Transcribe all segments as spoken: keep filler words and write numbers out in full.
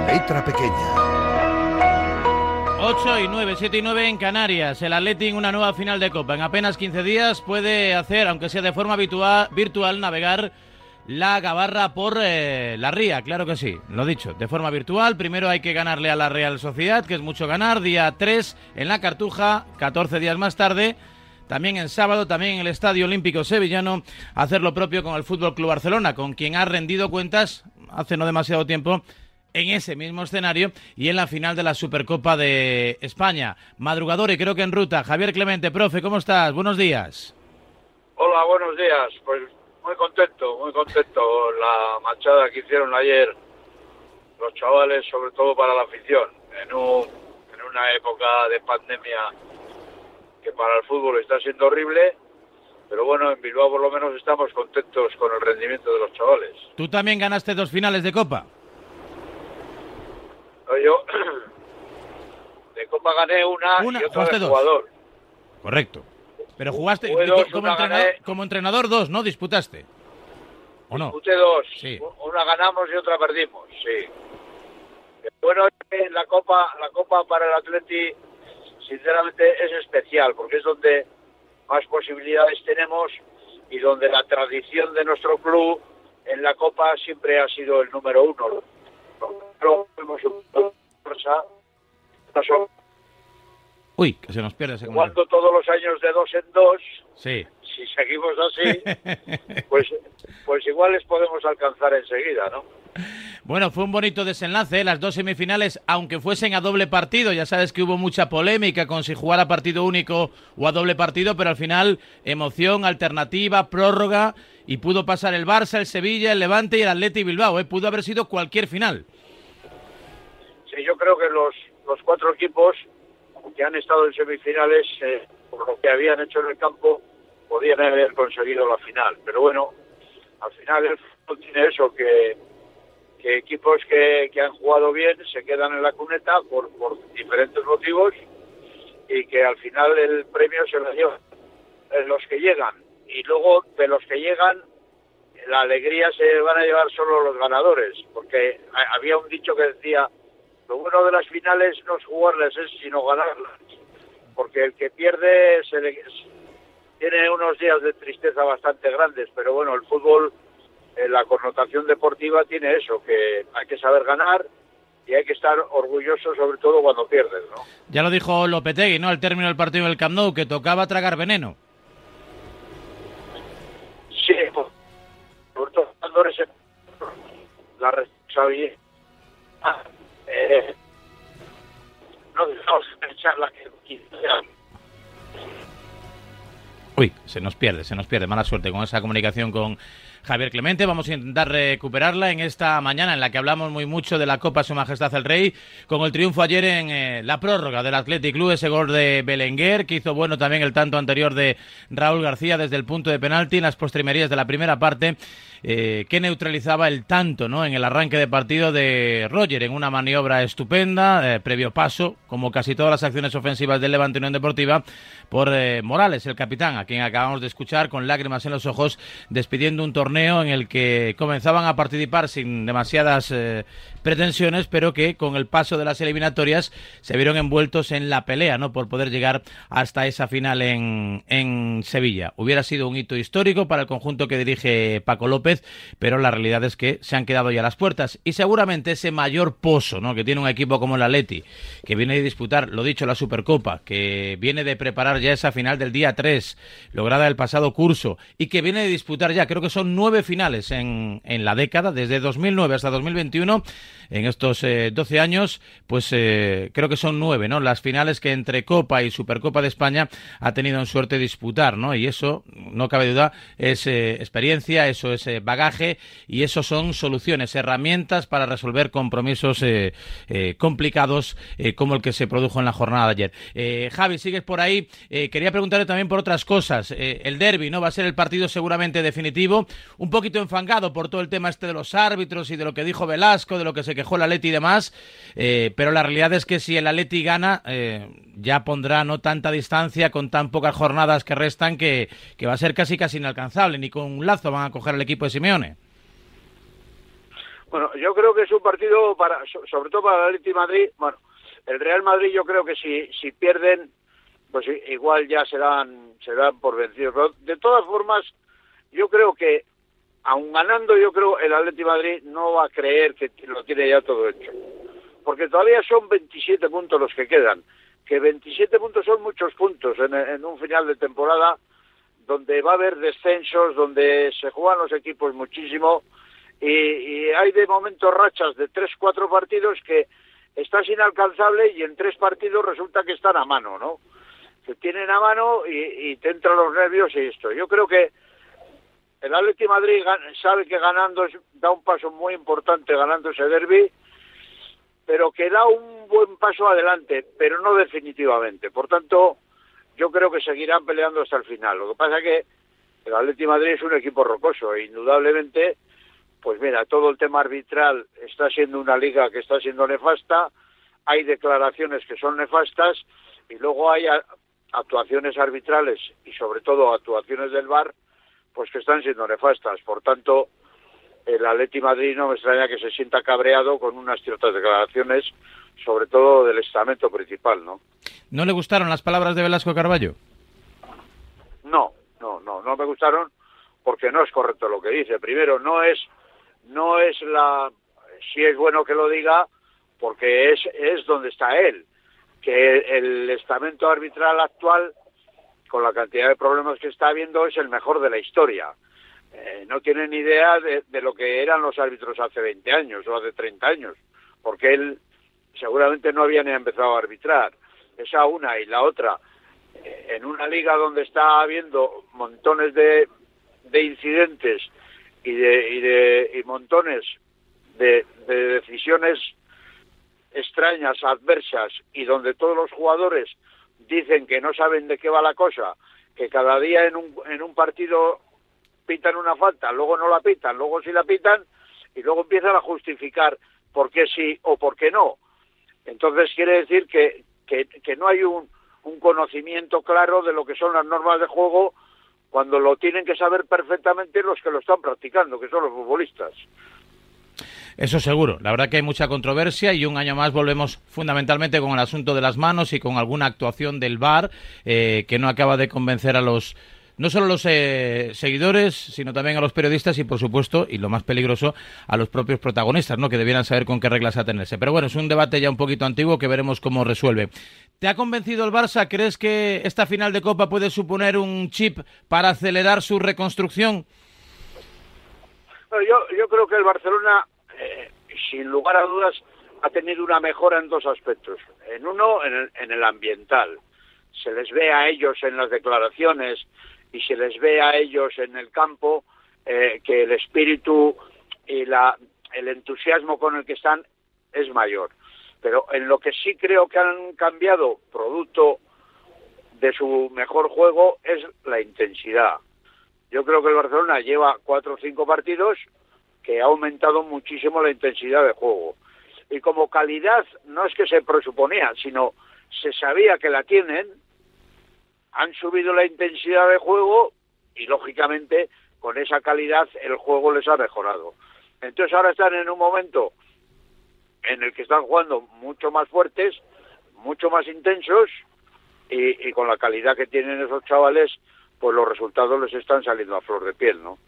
Letra pequeña. ocho y nueve, siete y nueve en Canarias. El Athletic, una nueva final de Copa. En apenas quince días puede hacer, aunque sea de forma virtual, virtual navegar la Gabarra por eh, la Ría. Claro que sí, lo dicho, de forma virtual. Primero hay que ganarle a la Real Sociedad, que es mucho ganar. Día tres en la Cartuja, catorce días más tarde. También en sábado, también en el Estadio Olímpico Sevillano, hacer lo propio con el F C Barcelona, con quien ha rendido cuentas hace no demasiado tiempo en ese mismo escenario y en la final de la Supercopa de España. Madrugador y creo que en ruta. Javier Clemente, profe, ¿cómo estás? Buenos días. Hola, buenos días. Pues muy contento, muy contento. La marchada que hicieron ayer los chavales, sobre todo para la afición, en, un, en una época de pandemia que para el fútbol está siendo horrible, pero bueno, en Bilbao por lo menos estamos contentos con el rendimiento de los chavales. ¿Tú también ganaste dos finales de Copa? Yo de Copa gané una, una y otra de dos. jugador. Correcto. Pero jugaste Jugué dos, como, una entrenador, gané. como entrenador dos, ¿no? ¿Disputaste? ¿O no? Disputé dos. Sí. Una ganamos y otra perdimos, sí. Bueno, la Copa, la Copa para el Atleti, sinceramente, es especial, porque es donde más posibilidades tenemos y donde la tradición de nuestro club en la Copa siempre ha sido el número uno. Pero hemos Uy, que se nos pierde ese jugando todos los años de dos en dos. Sí. Si seguimos así, pues, pues igual les podemos alcanzar enseguida, ¿no? Bueno, fue un bonito desenlace, ¿eh? Las dos semifinales, aunque fuesen a doble partido. Ya sabes que hubo mucha polémica con si jugar a partido único o a doble partido, pero al final emoción, alternativa, prórroga, y pudo pasar el Barça, el Sevilla, el Levante y el Athletic Bilbao, ¿eh? Pudo haber sido cualquier final. Sí, yo creo que los, los cuatro equipos que han estado en semifinales, eh, por lo que habían hecho en el campo, podían haber conseguido la final. Pero bueno, al final el fútbol tiene eso, que, que equipos que, que han jugado bien se quedan en la cuneta por, por diferentes motivos y que al final el premio se lo llevan los que llegan. Y luego de los que llegan, la alegría se van a llevar solo los ganadores, porque había un dicho que decía: lo bueno de las finales no es jugarlas, es sino ganarlas, porque el que pierde se le, tiene unos días de tristeza bastante grandes, pero bueno, el fútbol, eh, la connotación deportiva tiene eso, que hay que saber ganar y hay que estar orgulloso sobre todo cuando pierdes, ¿no? Ya lo dijo Lopetegui, ¿no?, al término del partido del Camp Nou, que tocaba tragar veneno. Sí, pues, sobre todo la responsabilidad. Ah, eh, no dejamos pensar la que quisiera. Uy, se nos pierde, se nos pierde. Mala suerte con esa comunicación con Javier Clemente. Vamos a intentar recuperarla en esta mañana en la que hablamos muy mucho de la Copa Su Majestad el Rey, con el triunfo ayer en eh, la prórroga del Athletic Club, ese gol de Belenguer, que hizo bueno también el tanto anterior de Raúl García desde el punto de penalti en las postrimerías de la primera parte, eh, que neutralizaba el tanto, ¿no?, en el arranque de partido de Roger, en una maniobra estupenda, eh, previo paso, como casi todas las acciones ofensivas del Levante Unión Deportiva, por eh, Morales, el capitán, a quien acabamos de escuchar con lágrimas en los ojos, despidiendo un torneo en el que comenzaban a participar sin demasiadas eh, pretensiones, pero que con el paso de las eliminatorias se vieron envueltos en la pelea, ¿no?, por poder llegar hasta esa final en, en Sevilla. Hubiera sido un hito histórico para el conjunto que dirige Paco López, pero la realidad es que se han quedado ya las puertas y seguramente ese mayor pozo, ¿no?, que tiene un equipo como el Atleti, que viene de disputar, lo dicho, la Supercopa, que viene de preparar ya esa final del día tres, lograda el pasado curso, y que viene de disputar ya, creo que son nueve finales en, en la década, desde dos mil nueve hasta dos mil veintiuno, en estos eh, doce años, pues eh, creo que son nueve, ¿no?, las finales que entre Copa y Supercopa de España ha tenido en suerte disputar, ¿no?, y eso, no cabe duda, es eh, experiencia, eso es eh, bagaje, y eso son soluciones, herramientas para resolver compromisos eh, eh, complicados eh, como el que se produjo en la jornada de ayer. Eh, Javi, sigues por ahí. Eh, quería preguntarle también por otras cosas. Eh, el derbi, ¿no?, va a ser el partido seguramente definitivo, un poquito enfangado por todo el tema este de los árbitros y de lo que dijo Velasco, de lo que se quejó el Atleti y demás, eh, pero la realidad es que si el Atleti gana, eh, ya pondrá no tanta distancia con tan pocas jornadas que restan, que, que va a ser casi casi inalcanzable, ni con un lazo van a coger el equipo de Simeone. Bueno, yo creo que es un partido para, sobre todo para el Atlético de Madrid. Bueno, el Real Madrid yo creo que si si pierden, pues igual ya se dan, se dan por vencidos. Pero de todas formas, yo creo que, aun ganando, yo creo el Atlético de Madrid no va a creer que lo tiene ya todo hecho. Porque todavía son veintisiete puntos los que quedan. Que veintisiete puntos son muchos puntos en, en un final de temporada donde va a haber descensos, donde se juegan los equipos muchísimo, y, y hay de momento rachas de tres, cuatro partidos que estás inalcanzable y en tres partidos resulta que están a mano, ¿no? Que tienen a mano y, y te entran los nervios y esto. Yo creo que el Atlético de Madrid sabe que ganando es, da un paso muy importante ganando ese derbi, pero que da un buen paso adelante, pero no definitivamente. Por tanto, yo creo que seguirán peleando hasta el final. Lo que pasa es que el Atlético de Madrid es un equipo rocoso e indudablemente, pues mira, todo el tema arbitral está siendo una liga que está siendo nefasta, hay declaraciones que son nefastas y luego hay actuaciones arbitrales y sobre todo actuaciones del V A R, pues que están siendo nefastas. Por tanto, el Atlético de Madrid no me extraña que se sienta cabreado con unas ciertas declaraciones, sobre todo del estamento principal, ¿no? ¿No le gustaron las palabras de Velasco Carballo? No, no, no, no me gustaron porque no es correcto lo que dice. Primero, no es, no es la, si es bueno que lo diga, porque es, es donde está él, que el estamento arbitral actual, con la cantidad de problemas que está habiendo, es el mejor de la historia. Eh, no tiene ni idea de, de lo que eran los árbitros hace veinte años o hace treinta años, porque él seguramente no había ni empezado a arbitrar. Esa una, y la otra, eh, en una liga donde está habiendo montones de, de incidentes y de, y de y montones de, de decisiones extrañas, adversas, y donde todos los jugadores dicen que no saben de qué va la cosa, que cada día en un, en un partido pitan una falta, luego no la pitan, luego sí la pitan, y luego empiezan a justificar por qué sí o por qué no. Entonces quiere decir que, que, que no hay un, un conocimiento claro de lo que son las normas de juego, cuando lo tienen que saber perfectamente los que lo están practicando, que son los futbolistas. Eso seguro. La verdad que hay mucha controversia y un año más volvemos fundamentalmente con el asunto de las manos y con alguna actuación del V A R eh, que no acaba de convencer a los... no solo a los eh, seguidores, sino también a los periodistas y, por supuesto, y lo más peligroso, a los propios protagonistas, ¿no? Que debieran saber con qué reglas atenerse. Pero bueno, es un debate ya un poquito antiguo que veremos cómo resuelve. ¿Te ha convencido el Barça? ¿Crees que esta final de Copa puede suponer un chip para acelerar su reconstrucción? Bueno, yo, yo creo que el Barcelona, eh, sin lugar a dudas, ha tenido una mejora en dos aspectos. En uno, en el, en el ambiental. Se les ve a ellos en las declaraciones y se les ve a ellos en el campo eh, que el espíritu y la, el entusiasmo con el que están es mayor. Pero en lo que sí creo que han cambiado, producto de su mejor juego, es la intensidad. Yo creo que el Barcelona lleva cuatro o cinco partidos que ha aumentado muchísimo la intensidad de juego. Y como calidad, no es que se presuponía, sino se sabía que la tienen, han subido la intensidad de juego y, lógicamente, con esa calidad el juego les ha mejorado. Entonces ahora están en un momento en el que están jugando mucho más fuertes, mucho más intensos, y, y con la calidad que tienen esos chavales, pues los resultados les están saliendo a flor de piel, ¿no?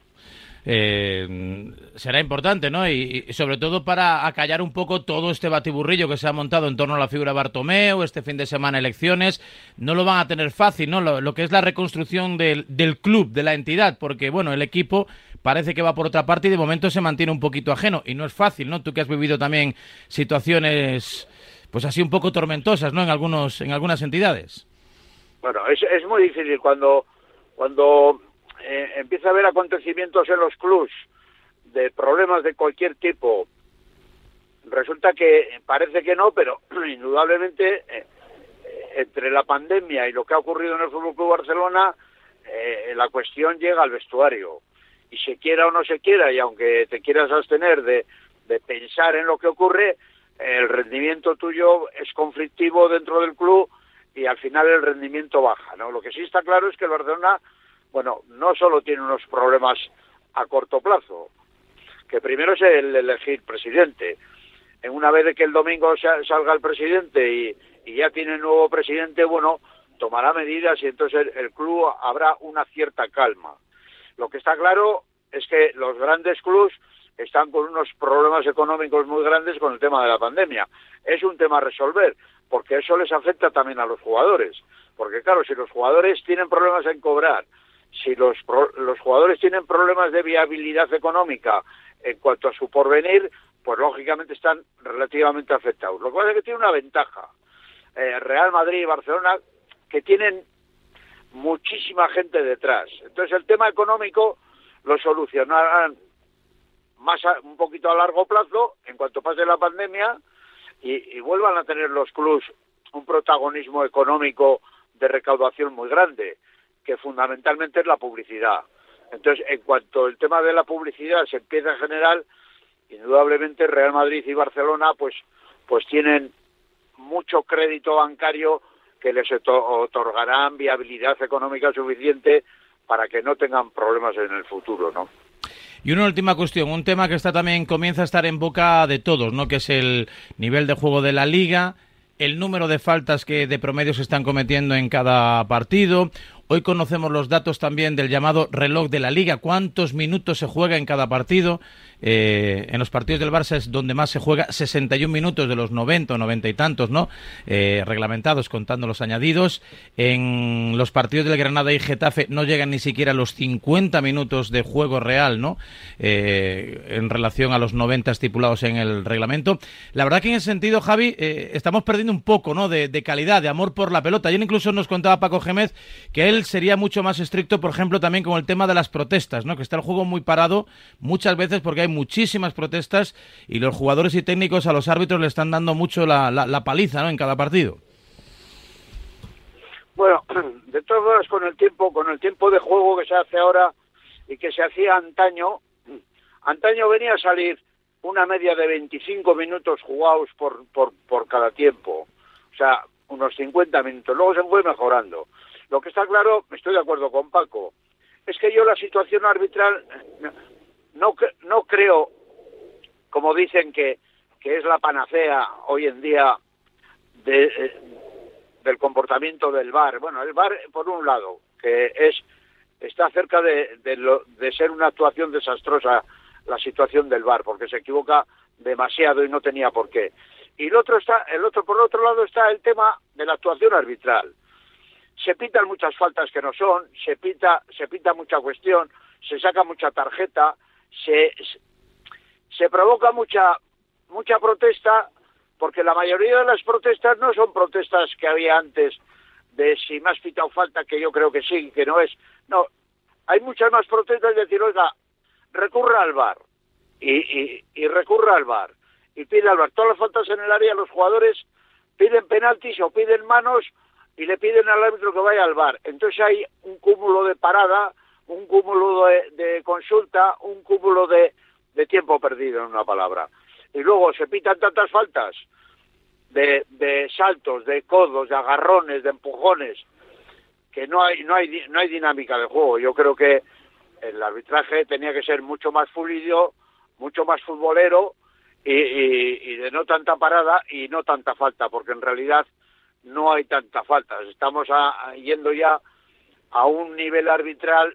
Eh, será importante, ¿no? Y, y sobre todo para acallar un poco todo este batiburrillo que se ha montado en torno a la figura de Bartomeu, este fin de semana elecciones, no lo van a tener fácil, ¿no? Lo, lo que es la reconstrucción del, del club, de la entidad, porque, bueno, el equipo parece que va por otra parte y de momento se mantiene un poquito ajeno, y no es fácil, ¿no? Tú que has vivido también situaciones, pues así un poco tormentosas, ¿no? En algunos, en algunas entidades. Bueno, es, es muy difícil cuando, cuando eh, empieza a haber acontecimientos en los clubs de problemas de cualquier tipo. Resulta que parece que no, pero indudablemente eh, entre la pandemia y lo que ha ocurrido en el F C Barcelona, eh, la cuestión llega al vestuario. Y se quiera o no se quiera, y aunque te quieras abstener de, de pensar en lo que ocurre, el rendimiento tuyo es conflictivo dentro del club y al final el rendimiento baja, ¿no? Lo que sí está claro es que el Barcelona, bueno, no solo tiene unos problemas a corto plazo, que primero es el elegir presidente. En una vez de que el domingo salga el presidente y, y ya tiene nuevo presidente, bueno, tomará medidas y entonces el, el club habrá una cierta calma. Lo que está claro es que los grandes clubs están con unos problemas económicos muy grandes con el tema de la pandemia. Es un tema a resolver, porque eso les afecta también a los jugadores. Porque claro, si los jugadores tienen problemas en cobrar, si los, los jugadores tienen problemas de viabilidad económica en cuanto a su porvenir, pues lógicamente están relativamente afectados. Lo que pasa es que tiene una ventaja. Eh, Real Madrid y Barcelona, que tienen muchísima gente detrás. Entonces el tema económico lo solucionarán más a, un poquito a largo plazo, en cuanto pase la pandemia, y, y vuelvan a tener los clubs un protagonismo económico de recaudación muy grande, que fundamentalmente es la publicidad. Entonces, en cuanto el tema de la publicidad se empieza a generar, indudablemente Real Madrid y Barcelona pues pues tienen mucho crédito bancario que les otorgarán viabilidad económica suficiente para que no tengan problemas en el futuro, ¿no? Y una última cuestión, un tema que está también comienza a estar en boca de todos, ¿no? Que es el nivel de juego de la Liga, el número de faltas que de promedio se están cometiendo en cada partido. Hoy conocemos los datos también del llamado reloj de la Liga, cuántos minutos se juega en cada partido. Eh, en los partidos del Barça es donde más se juega, sesenta y un minutos de los noventa o noventa y tantos, ¿no? Eh, reglamentados, contando los añadidos. En los partidos del Granada y Getafe no llegan ni siquiera a los cincuenta minutos de juego real, ¿no? Eh, en relación a los noventa estipulados en el reglamento. La verdad que en ese sentido, Javi, eh, estamos perdiendo un poco, ¿no? De, de calidad, de amor por la pelota. Ayer incluso nos contaba Paco Gémez que él sería mucho más estricto, por ejemplo, también con el tema de las protestas, ¿no? Que está el juego muy parado muchas veces porque hay muchísimas protestas y los jugadores y técnicos a los árbitros le están dando mucho la, la, la paliza, ¿no? En cada partido. Bueno, de todas formas, con el tiempo, con el tiempo de juego que se hace ahora y que se hacía antaño, antaño venía a salir una media de veinticinco minutos jugados por, por, por cada tiempo, o sea, unos cincuenta minutos, luego se fue mejorando. Lo que está claro, estoy de acuerdo con Paco, es que yo la situación arbitral no, no creo, como dicen que, que es la panacea hoy en día de, eh, del comportamiento del V A R. Bueno, el V A R, por un lado, que es está cerca de, de, lo, de ser una actuación desastrosa la situación del V A R, porque se equivoca demasiado y no tenía por qué. Y el otro está, el otro por otro lado está el tema de la actuación arbitral. Se pitan muchas faltas que no son, se pita, se pita mucha cuestión, se saca mucha tarjeta, se, se provoca mucha, mucha protesta, porque la mayoría de las protestas no son protestas que había antes de si me has pitado falta, que yo creo que sí, que no es. No, hay muchas más protestas de decir, oiga, recurra al V A R, y, y, y recurra al V A R, y pide al V A R. Todas las faltas en el área, los jugadores piden penaltis o piden manos, y le piden al árbitro que vaya al V A R. Entonces hay un cúmulo de parada, un cúmulo de, de consulta, un cúmulo de, de tiempo perdido, en una palabra. Y luego se pitan tantas faltas de, de saltos, de codos, de agarrones, de empujones, que no hay, no hay, no hay dinámica de juego. Yo creo que el arbitraje tenía que ser mucho más fluido, mucho más futbolero y, y, y de no tanta parada y no tanta falta, porque en realidad no hay tanta falta. Estamos a, a, yendo ya a un nivel arbitral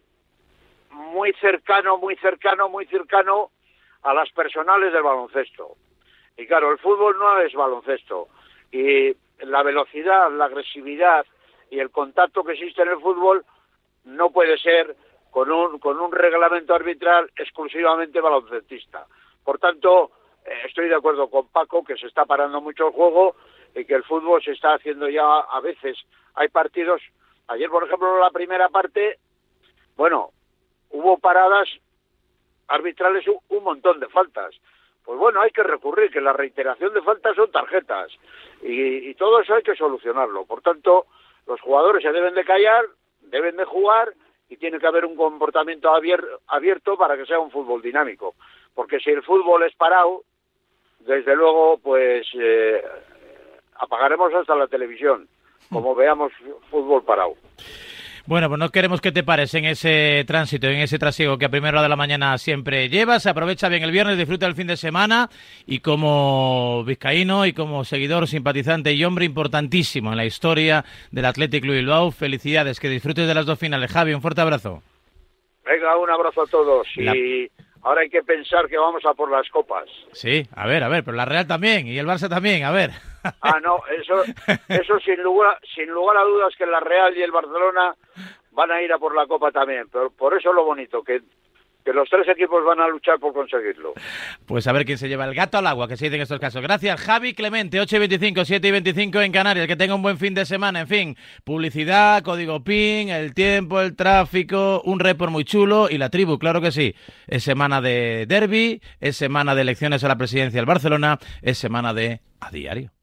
muy cercano, muy cercano, muy cercano a las personales del baloncesto. Y claro, el fútbol no es baloncesto. Y la velocidad, la agresividad y el contacto que existe en el fútbol no puede ser con un, con un reglamento arbitral exclusivamente baloncestista. Por tanto, eh, estoy de acuerdo con Paco que se está parando mucho el juego y que el fútbol se está haciendo ya a veces. Hay partidos, ayer por ejemplo la primera parte, bueno, hubo paradas arbitrales, un, un montón de faltas. Pues bueno, hay que recurrir, que la reiteración de faltas son tarjetas y, y todo eso hay que solucionarlo. Por tanto, los jugadores se deben de callar, deben de jugar y tiene que haber un comportamiento abierto, abierto para que sea un fútbol dinámico. Porque si el fútbol es parado, desde luego, pues eh, apagaremos hasta la televisión, como veamos fútbol parado. Bueno, pues no queremos que te pares en ese tránsito, en ese trasiego que a primera hora de la mañana siempre llevas. Aprovecha bien el viernes, disfruta el fin de semana y como vizcaíno y como seguidor, simpatizante y hombre importantísimo en la historia del Athletic Club Bilbao, felicidades, que disfrutes de las dos finales. Javi, un fuerte abrazo. Venga, un abrazo a todos y... La... Ahora hay que pensar que vamos a por las copas. Sí, a ver, a ver, pero la Real también y el Barça también, a ver. Ah, no, eso eso sin lugar, sin lugar a dudas que la Real y el Barcelona van a ir a por la Copa también. Pero por eso es lo bonito, que, que los tres equipos van a luchar por conseguirlo. Pues a ver quién se lleva el gato al agua, que se dice en estos casos. Gracias, Javi Clemente, ocho y veinticinco, siete y veinticinco en Canarias. Que tenga un buen fin de semana. En fin, publicidad, código PIN, el tiempo, el tráfico, un report muy chulo y la tribu, claro que sí. Es semana de derbi, es semana de elecciones a la presidencia del Barcelona, es semana de A Diario.